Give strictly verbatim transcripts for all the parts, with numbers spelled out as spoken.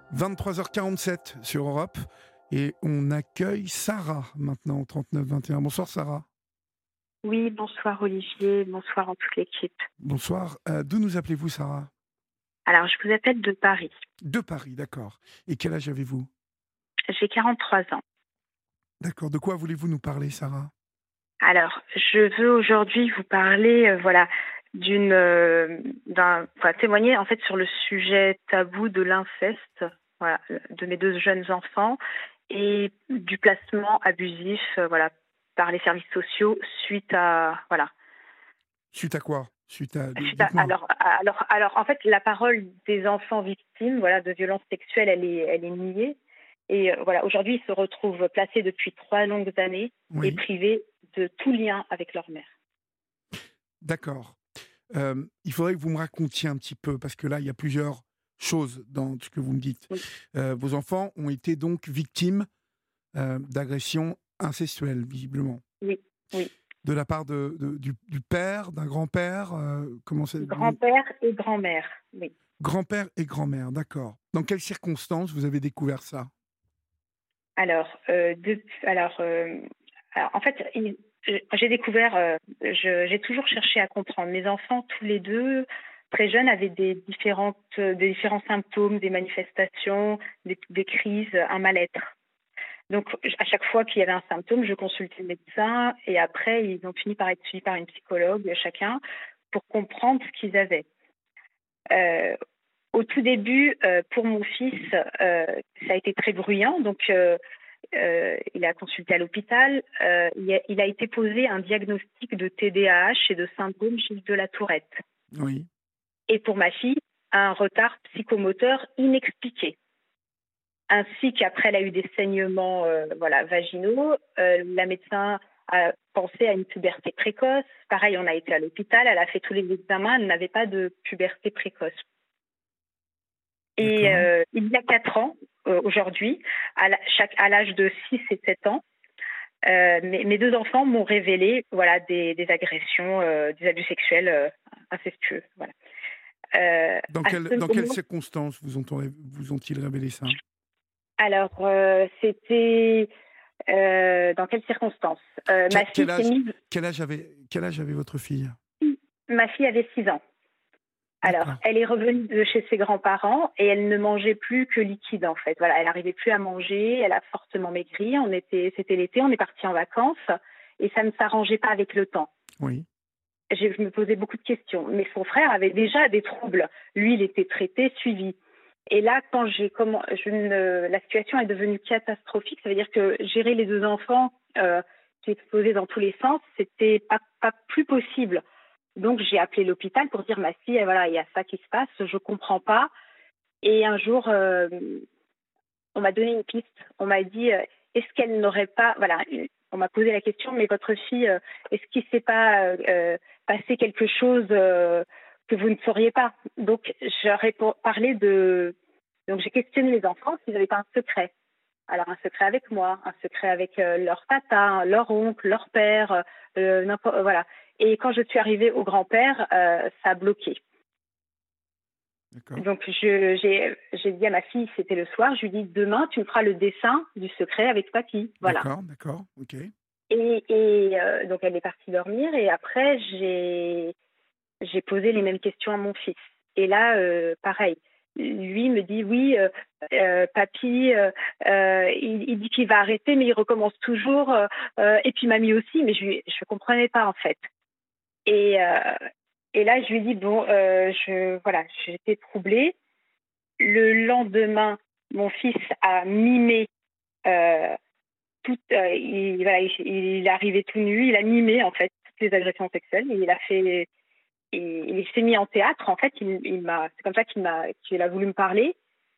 vingt-trois heures quarante-sept sur Europe et on accueille Sarah maintenant au trente-neuf vingt et un. Bonsoir Sarah. Oui, bonsoir Olivier, bonsoir en toute l'équipe. Bonsoir. Euh, d'où nous appelez-vous Sarah? Alors, je vous appelle de Paris. De Paris, d'accord. Et quel âge avez-vous? J'ai quarante-trois ans. D'accord. De quoi voulez-vous nous parler Sarah? Alors, je veux aujourd'hui vous parler, euh, voilà, d'une, euh, d'un, enfin, témoigner en fait sur le sujet tabou de l'inceste, voilà, de mes deux jeunes enfants et du placement abusif, euh, voilà, par les services sociaux suite à, voilà, Suite à quoi? Suite à... suite à- Dites-moi. alors, alors, alors, en fait, la parole des enfants victimes, voilà, de violences sexuelles, elle est, elle est niée. Et euh, voilà, aujourd'hui, ils se retrouvent placés depuis trois longues années et Oui, privés de tout lien avec leur mère. d'accord. Euh, il faudrait que vous me racontiez un petit peu, parce que là, il y a plusieurs choses dans ce que vous me dites. Oui, Euh, vos enfants ont été donc victimes euh, d'agressions incestuelles, visiblement. oui, oui. De la part de, de- du, du père, d'un grand-père, euh, comment c'est, vous- Grand-père et grand-mère, oui. grand-père et grand-mère, d'accord. Dans quelles circonstances vous avez découvert ça? Alors, euh, depuis- alors, euh, alors, en fait, il- je- j'ai découvert, euh, je- j'ai toujours cherché à comprendre. Mes enfants, tous les deux, très jeunes, avaient des différentes, des différents symptômes, des manifestations, des, des crises, un mal-être. Donc, à chaque fois qu'il y avait un symptôme, je consultais le médecin et après, ils ont fini par être suivis par une psychologue, chacun, pour comprendre ce qu'ils avaient. Euh, au tout début, euh, pour mon fils, euh, ça a été très bruyant. Donc, euh, euh, il a consulté à l'hôpital. Euh, il, a, il a été posé un diagnostic de T D A H et de syndrome Gilles de la Tourette. Oui, Et pour ma fille, un retard psychomoteur inexpliqué. Ainsi qu'après, elle a eu des saignements euh, voilà, vaginaux. Euh, la médecin a pensé à une puberté précoce. Pareil, on a été à l'hôpital, elle a fait tous les examens, elle n'avait pas de puberté précoce. Et d'accord. euh, il y a quatre ans, euh, aujourd'hui, à la- chaque- à l'âge de six et sept ans, euh, mes, mes deux enfants m'ont révélé voilà, des, des agressions, euh, des abus sexuels euh, incestueux. Voilà. Euh, Dans, à quelle, ce dans quelles moment, circonstances vous, ont, vous ont-ils révélé ça? alors, euh, c'était euh, dans quelles circonstances? Euh, Que- ma fille quel, s'est âge, mise. quel, âge avait, quel âge avait votre fille? Ma fille avait six ans. Alors, D'accord, elle est revenue de chez ses grands-parents et elle ne mangeait plus que liquide en fait. Voilà, elle n'arrivait plus à manger, elle a fortement maigri. On était, c'était l'été, on est parti en vacances et ça ne s'arrangeait pas avec le temps. oui, Je, je me posais beaucoup de questions. Mais son frère avait déjà des troubles. Lui, il était traité, suivi. Et là, quand j'ai comment, je ne, la situation est devenue catastrophique. Ça veut dire que gérer les deux enfants euh, qui explosaient dans tous les sens, c'était pas, pas plus possible. Donc j'ai appelé l'hôpital pour dire ma fille, voilà, il y a ça qui se passe, je comprends pas. Et un jour, euh, on m'a donné une piste. On m'a dit, euh, est-ce qu'elle n'aurait pas, voilà, on m'a posé la question, mais votre fille, euh, est-ce qu'il ne s'est pas euh, passé quelque chose euh, que vous ne sauriez pas? Donc j'aurais parlé de, donc j'ai questionné les enfants s'ils n'avaient pas un secret. Alors un secret avec moi, un secret avec euh, leur tata, leur oncle, leur père, euh, n'importe, euh, voilà. Et quand je suis arrivée au grand-père, euh, ça a bloqué. d'accord, Donc je, j'ai, j'ai dit à ma fille, c'était le soir, je lui dis demain tu me feras le dessin du secret avec papy, voilà. d'accord, d'accord, ok. Et, et euh, donc elle est partie dormir et après j'ai j'ai posé les mêmes questions à mon fils. Et là euh, pareil, lui me dit oui, euh, euh, papy, euh, euh, il, il dit qu'il va arrêter mais il recommence toujours. Euh, euh, et puis mamie aussi, mais je je comprenais pas en fait. Et euh, et là je lui dis bon, euh, je voilà, j'étais troublée. Le lendemain, mon fils a mimé euh, tout, euh, il, voilà, il, il est arrivé tout nu, il a mimé en fait toutes les agressions sexuelles. Il a fait, il, il s'est mis en théâtre en fait. Il, il m'a, c'est comme ça qu'il m'a, qu'il a voulu me parler.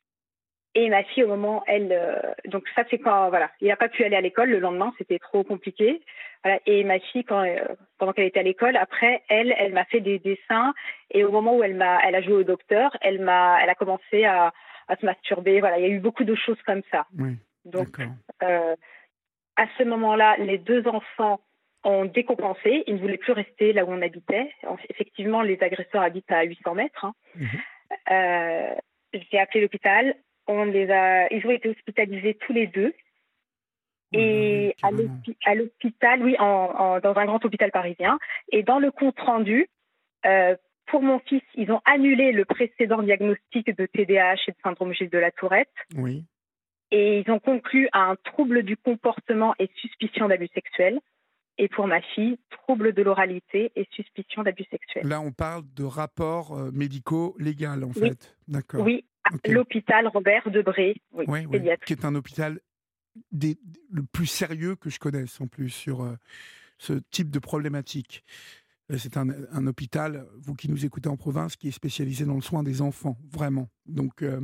Et ma fille, au moment, elle, euh, donc ça c'est quand, voilà, il n'a pas pu aller à l'école le lendemain, c'était trop compliqué. Voilà, et ma fille, quand, euh, pendant qu'elle était à l'école, après, elle, elle m'a fait des dessins. Et au moment où elle m'a, elle a joué au docteur, elle m'a, elle a commencé à, à se masturber. Voilà, il y a eu beaucoup de choses comme ça. Oui, Donc, d'accord, euh, à ce moment-là, les deux enfants ont décompensé. Ils ne voulaient plus rester là où on habitait. Effectivement, les agresseurs habitent à huit cents mètres. Hein. mhm, Euh, j'ai appelé l'hôpital. on les a, ils ont été hospitalisés tous les deux. Oh là là, oui, Et à carrément. l'hôpi- à l'hôpital, oui, en, en- dans un grand hôpital parisien. Et dans le compte rendu, euh, pour mon fils, ils ont annulé le précédent diagnostic de T D A H et de syndrome Gilles de la Tourette. Oui. Et ils ont conclu à un trouble du comportement et suspicion d'abus sexuel. Et pour ma fille, trouble de l'oralité et suspicion d'abus sexuel. Là, on parle de rapports euh, médicaux légal, en Oui, fait. D'accord. oui, à Ok. l'hôpital Robert Debré, oui, Oui, oui. Qui pédiatrie. est un hôpital des, le plus sérieux que je connaisse, en plus, sur euh, ce type de problématique. Euh, C'est un, un hôpital, vous qui nous écoutez en province, qui est spécialisé dans le soin des enfants, vraiment. Donc, euh,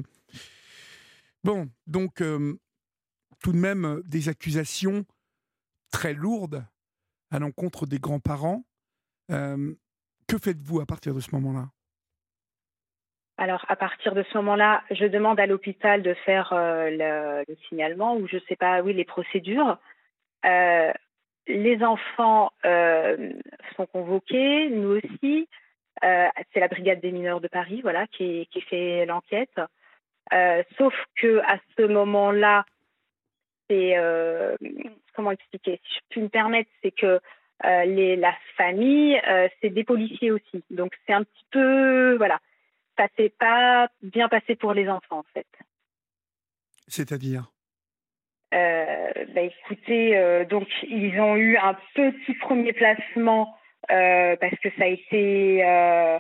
bon, donc, euh, tout de même, euh, des accusations très lourdes à l'encontre des grands-parents. Euh, que faites-vous à partir de ce moment-là? Alors, à partir de ce moment-là, je demande à l'hôpital de faire euh, le, le signalement ou je sais pas, oui, les procédures. Euh, les enfants euh, sont convoqués, nous aussi. Euh, c'est la brigade des mineurs de Paris, voilà, qui, qui fait l'enquête. Euh, sauf que à ce moment-là, c'est euh, comment expliquer, si je puis me permettre, c'est que euh, les, la famille, euh, c'est des policiers aussi. Donc c'est un petit peu, voilà, ça s'est pas bien passé pour les enfants en fait. C'est-à-dire? Euh, bah, écoutez, euh, donc ils ont eu un petit premier placement euh, parce que ça a été, euh,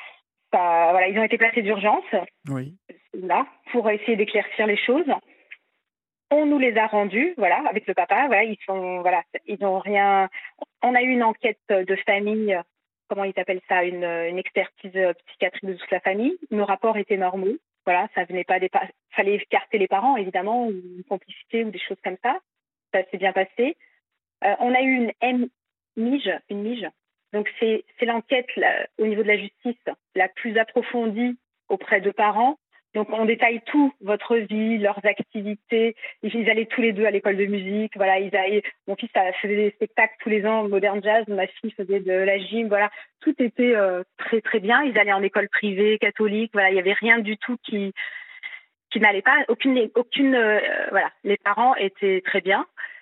ça, voilà, ils ont été placés d'urgence Oui. là pour essayer d'éclaircir les choses. On nous les a rendus, voilà, avec le papa. Voilà, ils sont, voilà, ils ont rien. On a eu une enquête de famille, comment ils appellent ça, une, une expertise psychiatrique de toute la famille. Nos rapports étaient normaux. Voilà, ça venait pas des, pa- fallait écarter les parents évidemment, ou une complicité ou des choses comme ça. Ça s'est bien passé. Euh, on a eu une M Mige, une Mige. Donc c'est c'est l'enquête là, au niveau de la justice la plus approfondie auprès de parents. Donc on détaille tout, votre vie, leurs activités. Ils allaient tous les deux à l'école de musique. Voilà, ils allaient, mon fils faisait des spectacles tous les ans, modern jazz. Ma fille faisait de la gym. Voilà, tout était euh, très très bien. Ils allaient en école privée, catholique. Voilà, il y avait rien du tout qui qui n'allait pas. Aucune aucune euh, voilà, les parents étaient très bien.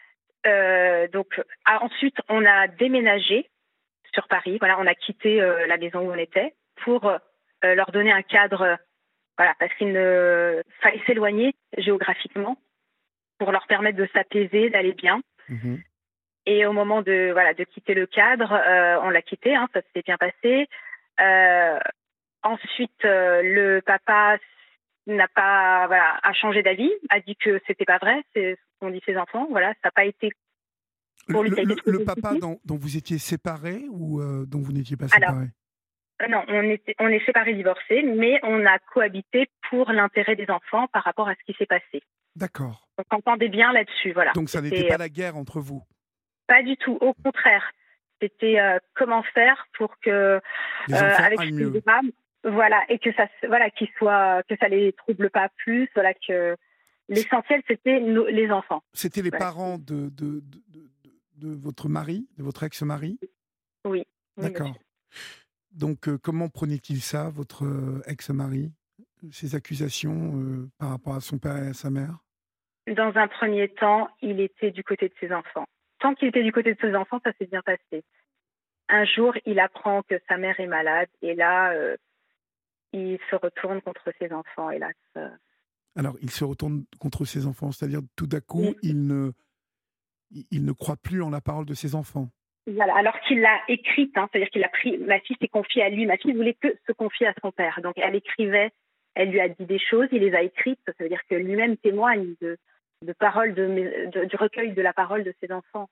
Euh, donc ah, ensuite on a déménagé sur Paris. Voilà, on a quitté euh, la maison où on était pour euh, leur donner un cadre. Euh, voilà, parce qu'il ne fallait s'éloigner géographiquement pour leur permettre de s'apaiser, d'aller bien. Mhm. Et au moment de voilà de quitter le cadre, euh, on l'a quitté. Hein, ça s'est bien passé. Euh, ensuite, euh, le papa n'a pas voilà a changé d'avis, a dit que c'était pas vrai. C'est ce qu'ont dit ses enfants. Voilà, ça n'a pas été Le, pour lui, ça a été le- trop le papa difficile. dont, dont vous étiez séparés ou euh, dont vous n'étiez pas Alors, séparés? euh, non, on, était, on est séparés, divorcés, mais on a cohabité pour l'intérêt des enfants par rapport à ce qui s'est passé. D'accord. On s'entendait bien là-dessus, voilà. Donc ça n'était C'était pas euh, la guerre entre vous. pas du tout, au contraire. C'était euh, comment faire pour que, euh, Les enfants avec aillent ce mieux. drame, voilà, et que ça, se- voilà, qu'ils soient, que ça les trouble pas plus, voilà, que C- l'essentiel c'était nos- les enfants. C'était les Voilà. parents de, de, de, de- de votre mari, de votre ex-mari? Oui, oui, monsieur. D'accord. Donc euh, comment prenait-il ça, votre euh, ex-mari, ces accusations euh, par rapport à son père et à sa mère? Dans un premier temps, il était du côté de ses enfants. Tant qu'il était du côté de ses enfants, ça s'est bien passé. Un jour, il apprend que sa mère est malade et là, euh, il se retourne contre ses enfants, hélas. Euh, Alors, il se retourne contre ses enfants, c'est-à-dire tout d'un coup, il- il ne, il il ne croit plus en la parole de ses enfants. voilà, alors qu'il l'a écrite, hein, c'est-à-dire qu'il a pris, ma fille s'est confiée à lui, ma fille voulait que se confier à son père. Donc elle écrivait, elle lui a dit des choses, il les a écrites, ça veut dire que lui-même témoigne de, de paroles, de, mes- de- du recueil de la parole de ses enfants.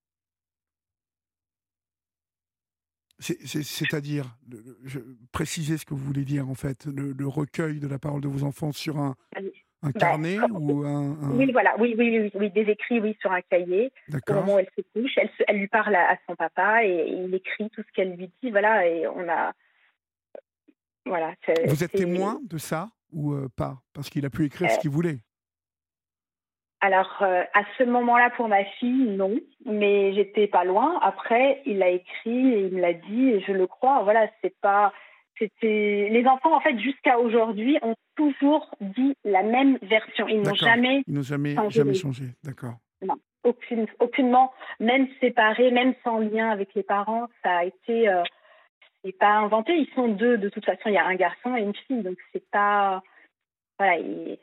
C'est- c'est- C'est-à-dire, le- le- je- précisez ce que vous voulez dire en fait, le, le recueil de la parole de vos enfants sur un, un Ben, carnet ou un... un- oui, voilà, oui, oui, oui, oui, des écrits, oui, sur un cahier. Au moment où D'accord. elle se couche, elle, se- elle lui parle à, à son papa et, il écrit tout ce qu'elle lui dit, voilà, et on a, voilà, c'est, Vous êtes c'est- témoin de ça ou euh, pas? Parce qu'il a pu écrire ce euh, qu'il voulait. alors euh, à ce moment-là pour ma fille, non, mais j'étais pas loin. Après, il l'a écrit et il me l'a dit et je le crois. Voilà, c'est pas, c'était les enfants, en fait, jusqu'à aujourd'hui, ont toujours dit la même version. Ils n'ont jamais Ils n'ont jamais, changé. jamais changé. D'accord. Non, aucune, aucunement, même séparés, même sans lien avec les parents, ça a été, euh, c'est pas inventé. Ils sont deux, de toute façon, il y a un garçon et une fille, donc c'est pas, voilà, et,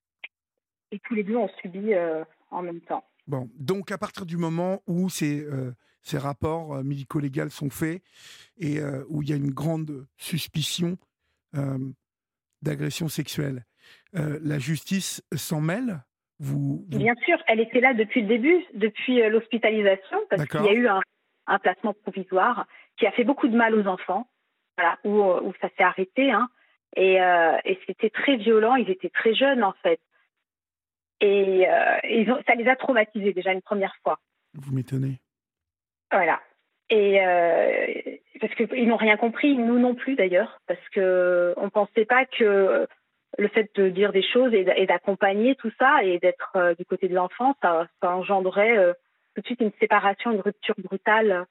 et tous les deux ont subi euh, en même temps. Bon, donc à partir du moment où ces, euh, ces rapports euh, médico-légaux sont faits et euh, où il y a une grande suspicion euh, d'agression sexuelle, euh, la justice s'en mêle. Vous, vous... Bien sûr, elle était là depuis le début, depuis euh, l'hospitalisation, parce qu'il y a eu un, un placement provisoire qui a fait beaucoup de mal aux enfants, voilà, où, où ça s'est arrêté, hein, et, euh, et c'était très violent, ils étaient très jeunes en fait, et euh, ils ont, ça les a traumatisés déjà une première fois. Vous m'étonnez. Voilà, et euh, parce qu'ils n'ont rien compris, nous non plus d'ailleurs, parce que on pensait pas que le fait de dire des choses et d'accompagner tout ça et d'être euh, du côté de l'enfant, ça, ça engendrait euh, tout de suite une séparation, une rupture brutale.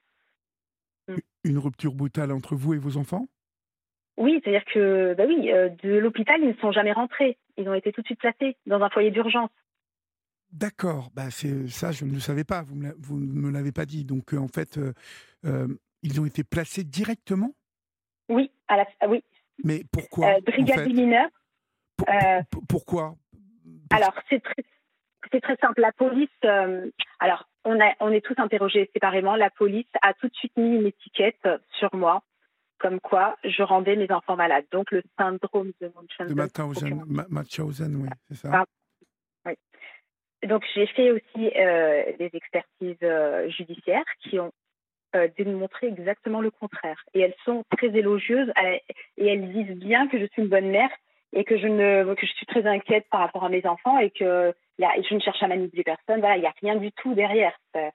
Une rupture brutale entre vous et vos enfants ? Oui, c'est-à-dire que bah oui, euh, de l'hôpital, ils ne sont jamais rentrés. Ils ont été tout de suite placés dans un foyer d'urgence. D'accord, bah c'est ça, je ne le savais pas, vous, me vous ne me l'avez pas dit. Donc euh, en fait, euh, euh, ils ont été placés directement ? Oui, à la, oui. Mais pourquoi euh, Brigade en fait des mineurs. Pour, Euh, pour, pourquoi Parce... Alors, c'est très, c'est très simple. La police, euh, alors, on, a, on est tous interrogés séparément. La police a tout de suite mis une étiquette sur moi, comme quoi je rendais mes enfants malades. Donc, le syndrome de Munchausen. De Mauthausen, Mauthausen, oui, c'est ça. Ah, oui. Donc, j'ai fait aussi euh, des expertises euh, judiciaires qui ont euh, démontré exactement le contraire. Et elles sont très élogieuses et elles disent bien que je suis une bonne mère et que je, ne, que je suis très inquiète par rapport à mes enfants et que y a, je ne cherche à manipuler personne. Voilà, il n'y a rien du tout derrière. Ça,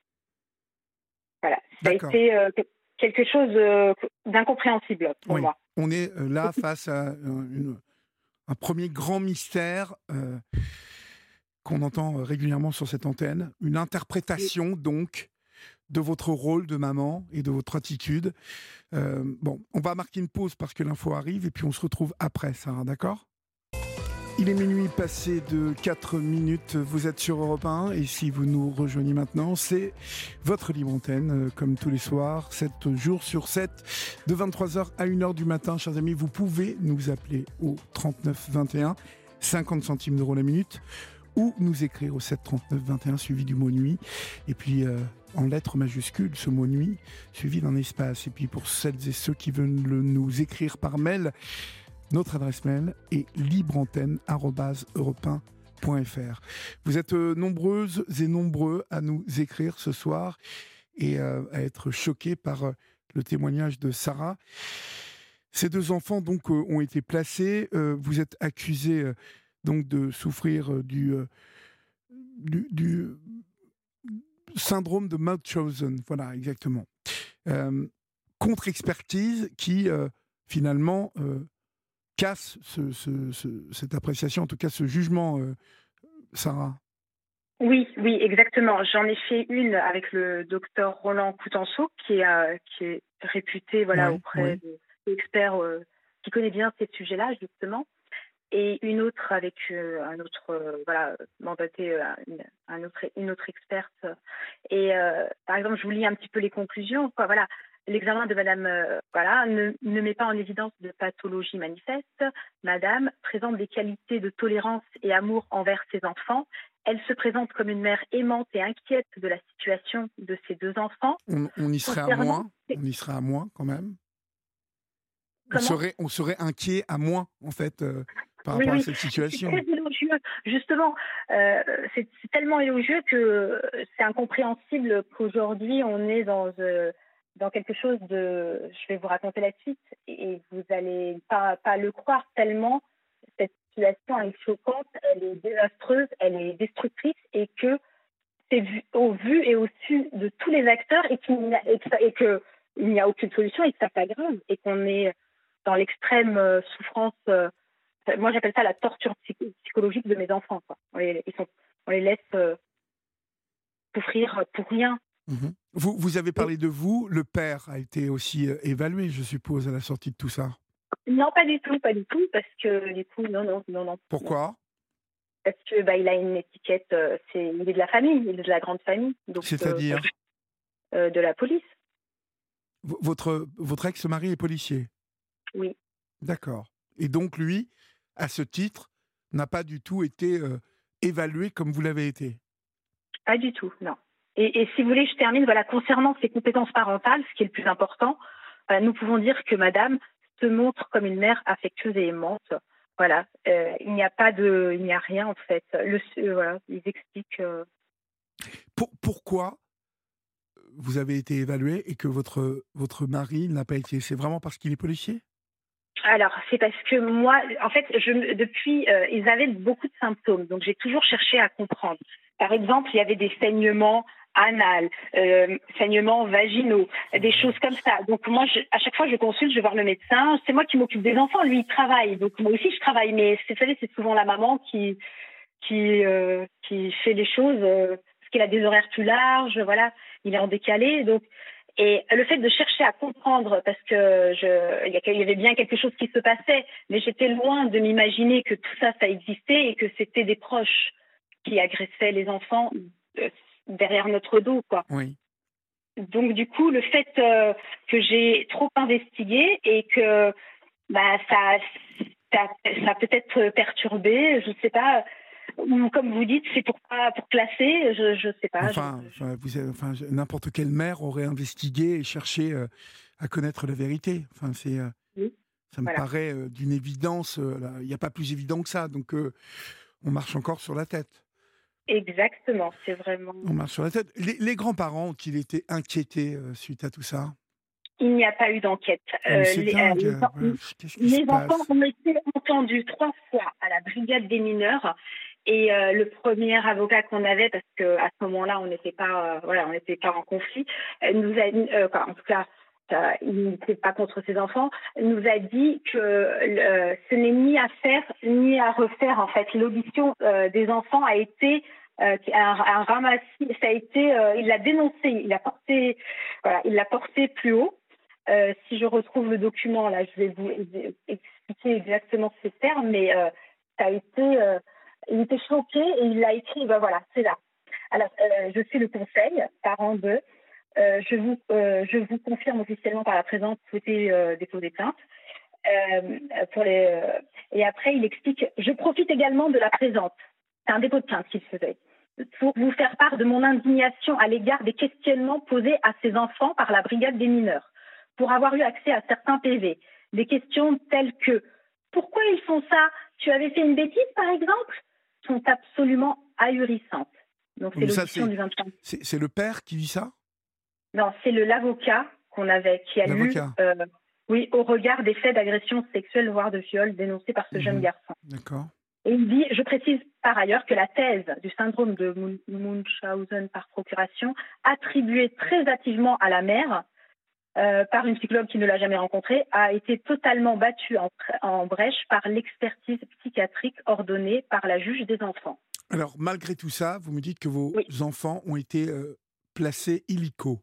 voilà, ça a été euh, quelque chose euh, d'incompréhensible pour oui. moi. On est euh, là face à une, un premier grand mystère euh, qu'on entend régulièrement sur cette antenne, une interprétation oui. donc de votre rôle de maman et de votre attitude. Euh, bon, on va marquer une pause parce que l'info arrive et puis on se retrouve après, Sarah, d'accord ? Il est minuit passé de quatre minutes, vous êtes sur Europe un et si vous nous rejoignez maintenant, c'est votre libre antenne, comme tous les soirs, sept jours sur sept, de vingt-trois heures à une heure du matin. Chers amis, vous pouvez nous appeler au trente-neuf vingt et un, cinquante centimes d'euros la minute, ou nous écrire au sept trente-neuf vingt et un suivi du mot nuit, et puis euh, en lettres majuscules, ce mot nuit, suivi d'un espace. Et puis pour celles et ceux qui veulent nous écrire par mail, notre adresse mail est libreantenne arobase europe un point f r. Vous êtes euh, nombreuses et nombreux à nous écrire ce soir et euh, à être choqués par euh, le témoignage de Sarah. Ces deux enfants donc euh, ont été placés. Euh, vous êtes accusés euh, donc de souffrir euh, du, euh, du, du syndrome de Mauthausen. Voilà, exactement. Euh, contre-expertise qui euh, finalement euh, casse ce, ce, ce, cette appréciation, en tout cas ce jugement, euh, Sarah. Oui, oui, exactement. J'en ai fait une avec le docteur Roland Coutenceau, qui est, euh, qui est réputé voilà, oui, auprès oui. d'experts euh, qui connaît bien ces sujets-là, justement. Et une autre avec euh, un autre, euh, voilà, mandaté, euh, une, un autre, une autre experte. Et euh, par exemple, je vous lis un petit peu les conclusions. Quoi, voilà. L'examen de Madame euh, voilà, ne, ne met pas en évidence de pathologie manifeste. Madame présente des qualités de tolérance et amour envers ses enfants. Elle se présente comme une mère aimante et inquiète de la situation de ses deux enfants. On, on y serait Concernant... à moins, on y serait à moins quand même. On serait, on serait inquiet à moins, en fait, euh, par oui, rapport oui. à cette situation. C'est très élogieux. Justement, euh, c'est, c'est tellement élogieux que c'est incompréhensible qu'aujourd'hui, on est dans, euh, dans quelque chose de... Je vais vous raconter la suite et vous n'allez pas, pas le croire tellement cette situation est choquante, elle est désastreuse, elle est destructrice et que c'est vu, au vu et au su de tous les acteurs et qu'il n'y a, et que, et que, il n'y a aucune solution et que ça s'aggrave et qu'on est dans l'extrême euh, souffrance. Euh, moi, j'appelle ça la torture psy- psychologique de mes enfants. Quoi. On, les, ils sont, on les laisse euh, souffrir pour rien. Mmh. Vous vous avez parlé de vous, le père a été aussi, heu, évalué, je suppose, à la sortie de tout ça? Non, pas du tout, pas du tout, parce que du coup, non, non, non, non, non. Pourquoi? Parce que bah, il a une étiquette, euh, c'est, il est de la famille, il est de la grande famille, donc euh, C'est-à-dire? euh, de la police, V votre votre ex-mari est policier? oui, D'accord, et donc lui, à ce titre, n'a pas du tout été, heu, évalué comme vous l'avez été? pas du tout, non. Et, et si vous voulez, je termine, voilà, concernant ses compétences parentales, ce qui est le plus important, euh, nous pouvons dire que madame se montre comme une mère affectueuse et aimante. Voilà, euh, il n'y a pas de, il n'y a rien en fait. Le, euh, voilà, ils expliquent. euh, Pour pourquoi vous avez été évalué et que votre votre mari n'a pas été? C'est vraiment parce qu'il est policier? Alors, c'est parce que moi, en fait, je, me- depuis, euh, ils avaient beaucoup de symptômes, donc j'ai toujours cherché à comprendre. Par exemple, il y avait des saignements anal, euh, saignements vaginaux, des choses comme ça. Donc moi, je, à chaque fois, je consulte, je vais voir le médecin. C'est moi qui m'occupe des enfants, lui, il travaille. Donc moi aussi, je travaille, mais vous savez, c'est souvent la maman qui qui euh, qui fait les choses euh, parce qu'il a des horaires plus larges, voilà, il est en décalé, donc. Et le fait de chercher à comprendre, parce que je, il y avait bien quelque chose qui se passait, mais j'étais loin de m'imaginer que tout ça, ça existait et que c'était des proches qui agressaient les enfants euh, derrière notre dos, quoi. Oui. Donc du coup, le fait euh, que j'ai trop investigué et que bah ça, ça, ça a peut-être perturbé, je sais pas, ou comme vous dites, c'est pour pas pour classer, je je sais pas. Je, Enfin, je... enfin, vous avez enfin, je n'importe quelle mère aurait investigué et cherché, heu, à connaître la vérité. Enfin, c'est, heu, Oui, ça me voilà. paraît, heu, d'une évidence, heu, là, il n'y a pas plus évident que ça, donc heu, on marche encore sur la tête. Exactement, c'est vraiment. On marche sur la tête. Les les grands-parents ont-ils été inquiétés, heu, suite à tout ça? Il n'y a pas eu d'enquête. Non mais Euh, c'est les, euh, dingue, les, heu, voilà, en- qu'est-ce qui se les enfants passe? ont été entendus trois fois à la brigade des mineurs. Et euh, le premier avocat qu'on avait, parce que à ce moment-là, on n'était pas, euh, voilà, on n'était pas en conflit, euh, nous a, euh, enfin, en tout cas, euh, il n'était pas contre ses enfants, nous a dit que euh, ce n'est ni à faire ni à refaire. En fait, l'audition euh, des enfants a été euh, un, un ramassis. Ça a été, euh, il l'a dénoncé, il l'a porté, voilà, il l'a porté plus haut. Euh, si je retrouve le document, là, je vais vous expliquer exactement ces termes, mais euh, ça a été, euh, il était choqué et il l'a écrit, ben voilà, c'est là. Alors, euh, je fais le conseil, parent deux, euh, je, vous, euh, je vous confirme officiellement par la présente souhaiter euh, déposer plainte. Euh, pour les, euh, et après, il explique, je profite également de la présente. C'est un dépôt de plainte qu'il faisait pour vous faire part de mon indignation à l'égard des questionnements posés à ces enfants par la brigade des mineurs, pour avoir eu accès à certains P V. Des questions telles que « Pourquoi ils font ça? Tu avais fait une bêtise, par exemple ?» sont absolument ahurissantes. Donc c'est Mais ça, l'audition c'est du vingt-cinq. c'est c'est le père qui dit ça? Non, c'est le l'avocat qu'on avait, qui a lu, L'avocat? euh, oui, au regard des faits d'agression sexuelle, voire de viol dénoncés par ce jeune Mmh. garçon. D'accord. Et il dit, je précise par ailleurs que la thèse du syndrome de Mun- Munchausen par procuration, attribuée très hâtivement à la mère euh, par une psychologue qui ne l'a jamais rencontrée, a été totalement battue en, en brèche par l'expertise psychiatrique ordonnée par la juge des enfants. Alors malgré tout ça, vous me dites que vos Oui, enfants ont été, heu, placés illico.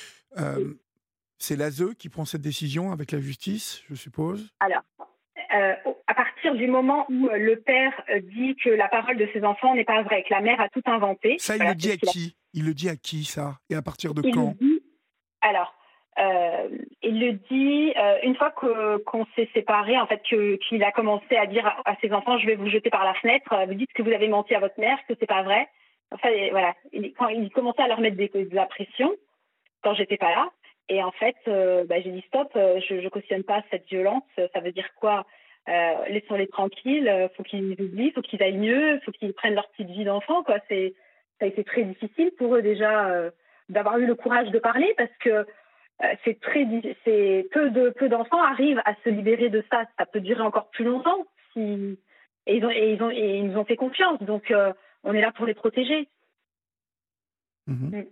oui. Hem, c'est l'A S E qui prend cette décision avec la justice, je suppose? Alors, euh, à partir du moment où euh, le père euh, dit que la parole de ses enfants n'est pas vraie, que la mère a tout inventé, Ça, il le voilà, c'est dit ce à qu'il a. qui? Il le dit à qui ça? Et à partir de Il le quand? dit. Alors, euh, il le dit euh, une fois que, qu'on s'est séparés, en fait, que, qu'il a commencé à dire à, à ses enfants, je vais vous jeter par la fenêtre, euh, vous dites que vous avez menti à votre mère, que c'est pas vrai. Enfin, et voilà, il, quand il commençait à leur mettre des, de la pression, quand j'étais pas là, et en fait, euh, bah, j'ai dit stop, euh, je, je cautionne pas cette violence. Ça veut dire quoi? euh, Laissons-les tranquilles, euh, faut qu'ils oublient, faut qu'ils aillent mieux, faut qu'ils prennent leur petite vie d'enfant, quoi. C'est, ça a été très difficile pour eux déjà euh, d'avoir eu le courage de parler parce que euh, c'est très, c'est peu de peu d'enfants arrivent à se libérer de ça. Ça peut durer encore plus longtemps. Si, et ils ont et ils ont et ils nous ont fait confiance. Donc euh, on est là pour les protéger. Mmh. Mm.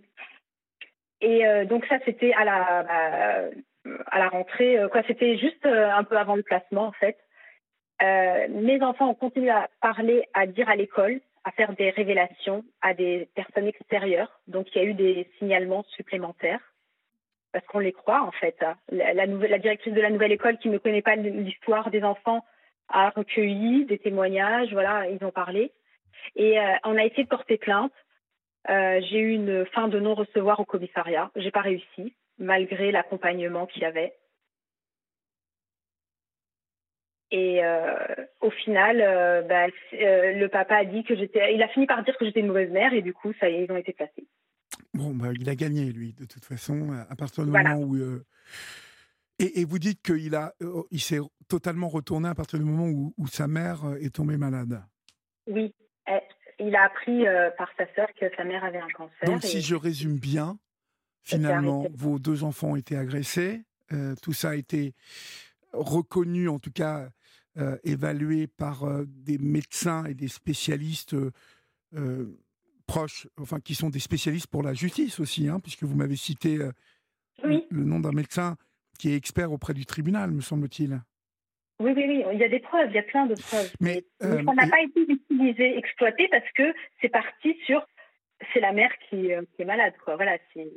Et euh, donc ça c'était à la à, à la rentrée. euh, Quoi, c'était juste euh, un peu avant le placement en fait. Euh, mes enfants ont continué à parler, à dire à l'école, à faire des révélations à des personnes extérieures. Donc, il y a eu des signalements supplémentaires parce qu'on les croit, en fait. La, la, nouvelle, la directrice de la nouvelle école qui ne connaît pas l'histoire des enfants a recueilli des témoignages. Voilà, ils ont parlé. Et euh, on a essayé de porter plainte. Euh, j'ai eu une fin de non-recevoir au commissariat. J'ai pas réussi, malgré l'accompagnement qu'il y avait. Et euh, au final, euh, bah, euh, le papa a dit que j'étais. Il a fini par dire que j'étais une mauvaise mère et du coup, ça y est, ils ont été placés. Bon, bah, il a gagné, lui, de toute façon, à partir du Voilà. moment où. Euh... Et, et vous dites qu'il a, euh, il s'est totalement retourné à partir du moment où, où sa mère est tombée malade. Oui. Il a appris euh, par sa sœur que sa mère avait un cancer. Donc, et si je résume bien, finalement, vos deux enfants ont été agressés. Euh, tout ça a été reconnu, en tout cas euh, évalué par euh, des médecins et des spécialistes euh, euh, proches, enfin qui sont des spécialistes pour la justice aussi, hein, puisque vous m'avez cité euh, oui. le, le nom d'un médecin qui est expert auprès du tribunal, me semble-t-il. Oui, oui, oui, il y a des preuves, il y a plein de preuves. Mais, mais, euh, mais ça n'a et... pas été utilisé, exploité, parce que c'est parti sur... C'est la mère qui, euh, qui est malade, quoi. Voilà, c'est...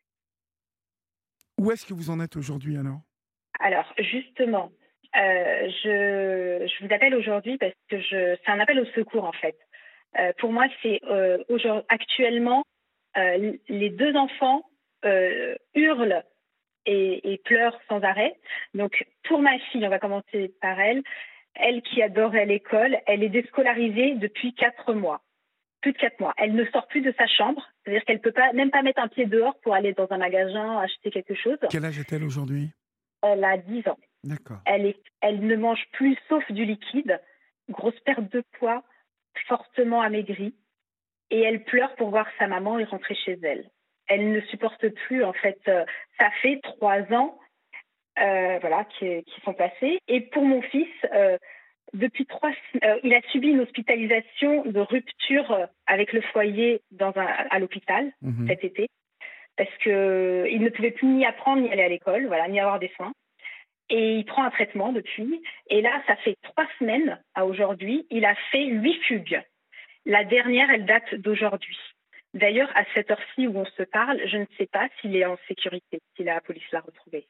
Où est-ce que vous en êtes aujourd'hui, alors? Alors, justement, euh, je, je vous appelle aujourd'hui parce que je, c'est un appel au secours, en fait. Euh, pour moi, c'est euh, actuellement, euh, les deux enfants euh, hurlent et, et pleure sans arrêt. Donc, pour ma fille, on va commencer par elle. Elle qui adorait l'école, elle est déscolarisée depuis quatre mois. Plus de quatre mois. Elle ne sort plus de sa chambre. C'est-à-dire qu'elle ne peut pas, même pas mettre un pied dehors pour aller dans un magasin acheter quelque chose. Quel âge est-elle aujourd'hui? Elle a dix ans. D'accord. Elle, est, elle ne mange plus sauf du liquide. Grosse perte de poids, fortement amaigrie. Et elle pleure pour voir sa maman et rentrer chez elle. Elle ne supporte plus, en fait. Euh, ça fait trois ans euh, voilà, qui, qui sont passés. Et pour mon fils, euh, depuis trois euh, il a subi une hospitalisation de rupture avec le foyer dans un, à l'hôpital mmh. cet été, parce qu'il ne pouvait plus ni apprendre ni aller à l'école, voilà, ni avoir des soins. Et il prend un traitement depuis. Et là, ça fait trois semaines à aujourd'hui, il a fait huit fugues. La dernière, elle date d'aujourd'hui. D'ailleurs, à cette heure-ci où on se parle, je ne sais pas s'il est en sécurité, si la police l'a retrouvé.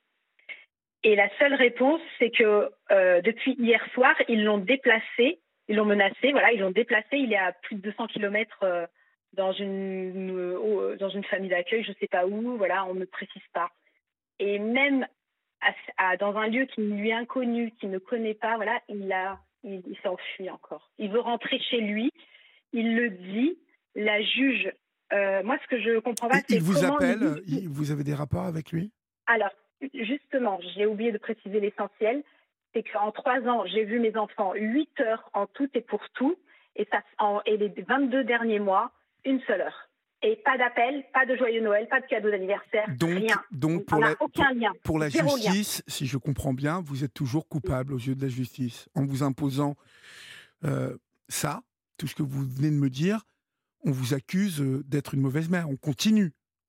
Et la seule réponse, c'est que euh, depuis hier soir, ils l'ont déplacé, ils l'ont menacé, voilà, ils l'ont déplacé, il est à plus de deux cents kilomètres euh, dans, une, euh, dans une famille d'accueil, je ne sais pas où, voilà, on ne précise pas. Et même à, à, dans un lieu qui lui est inconnu, qu'il ne connaît pas, voilà, il, a, il, il s'enfuit encore. Il veut rentrer chez lui, il le dit, la juge, euh, moi ce que je ne comprends pas, et c'est il vous comment... appelle, il... il, vous avez des rapports avec lui? Alors, justement, j'ai oublié de préciser l'essentiel, c'est qu'en trois ans, j'ai vu mes enfants huit heures en tout et pour tout, et, ça, en, et les vingt-deux derniers mois, une seule heure. Et pas d'appel, pas de joyeux Noël, pas de cadeau d'anniversaire, donc, rien. Donc pour On la, n'a aucun pour, lien. Pour la Zéro justice, lien. si je comprends bien, vous êtes toujours coupable aux yeux de la justice. En vous imposant euh, ça, tout ce que vous venez de me dire, on vous accuse d'être une mauvaise mère. On continue.